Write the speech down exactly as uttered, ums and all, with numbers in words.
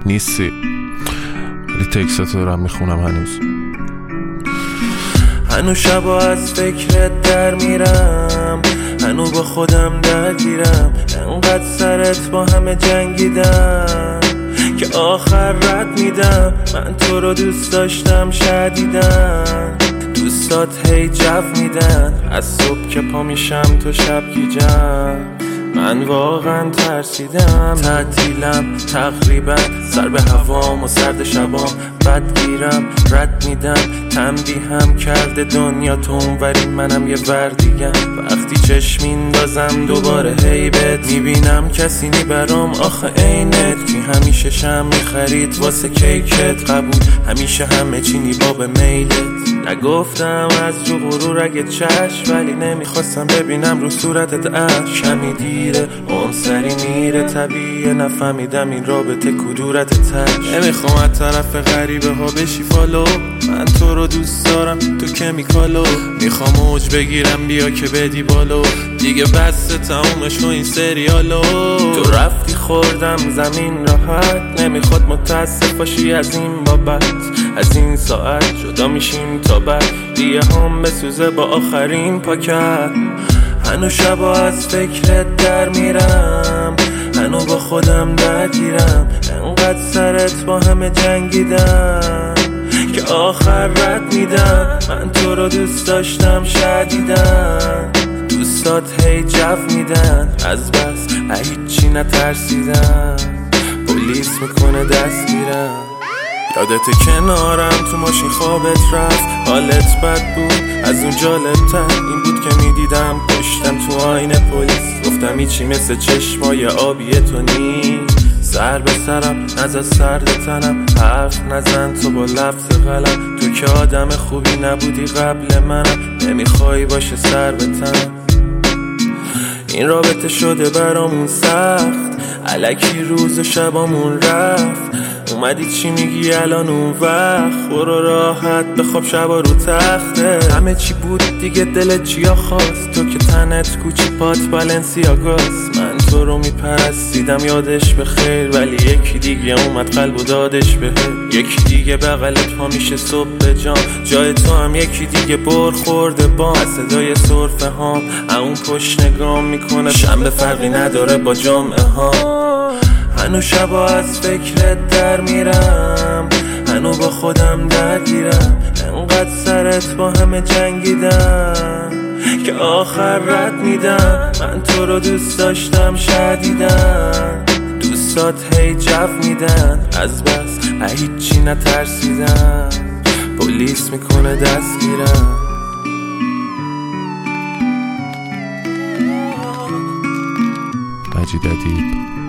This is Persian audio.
نیستی، ولی تکستو دارم میخونم هنوز. هنو شبا از فکرت در میرم، هنو با خودم درگیرم، انقدر سرت با همه جنگیدم که آخر رد میدم. من تو رو دوست داشتم شدیدم، دوستات هی جو میدن، از صبح که پا میشم تو شب گیجم. من واقعا ترسیدم، تعطیلم تقریبا، سر به هوام و سرد شبام، بد گیرم رد میدم. تنبیهم کرده دنیا تو اونوری منم یه ور دیگه. وقتی چشم میندازم دوباره هیبت میبینم کسی نی برام آخه عینت. کی همیشه شم میخرید واسه کیکت، قبول همیشه همه چینی باب میلت. نگفتم از رو غرور اگه چشم، ولی نمیخواستم ببینم رو صورتت عشق. کمی دیره اون سری میره طبیعه، نفهمیدم این رابطه کدورت تش. نمیخوام از طرف غریبه ها بشی فالو، من تو رو دوست دارم تو کمیکالو. میخوام موج بگیرم بیا که بدی بالو، دیگه بسته تمومش کن این سریالو. تو رفتی خوردم زمین راحت، نمیخواد متاسف باشی از این بابت. از این ساعت جدا میشیم تا بعد، دیگه هم بسوزه با آخرین پاکت. هنو شبا از فکرت در میرم، هنو با خودم درگیرم، انقدر سرت با همه جنگیدم که آخر رد میدم. من تو رو دوست داشتم شدیدم، دوستات هی جو میدن، از بس هیچی نترسیدم. پلیس میکنه دستگیرم، یادت کنارم تو ماشین خوابت رفت، حالت بد بود از اون جالبتر این بود که میدیدم پشتم تو آینه پلیس. گفتم هیچی مثل چشمای آبی تو نیست، سر به سرم نزد سرد تنم، حرف نزن تو با لفظ قلم. تو که آدم خوبی نبودی قبل منم، نمیخوای باشه سر به تنم. این رابطه شده برامون سخت، الکی روز و شبامون رفت. اومدی چی میگی الان اون وقت، برو راحت بخواب شبا رو تخته. همه چی بود دیگه دلت چیا خواست، تو که تنت کوچی پات بالنسیاگاست. من تو رو میپرستیدم یادش بخیر، ولی یکی دیگه اومد قلب و دادش بهه. یکی دیگه بغلت پا میشه صبح به جام، جای تو هم یکی دیگه بر خورده بام. از صدای سرفه هام اون پشت نگام میکنه، شنبه فرقی نداره با جمعه ها. هنو شبا از فکرت در میرم، هنو با خودم درگیرم، انقدر سرت با همه جنگیدم که آخر رد میدم. من تو رو دوست داشتم شدیدم، دوستات هی جو میدن، از بس هیچی نترسیدم. پلیس میکنه دستگیرم. مجید ادیب.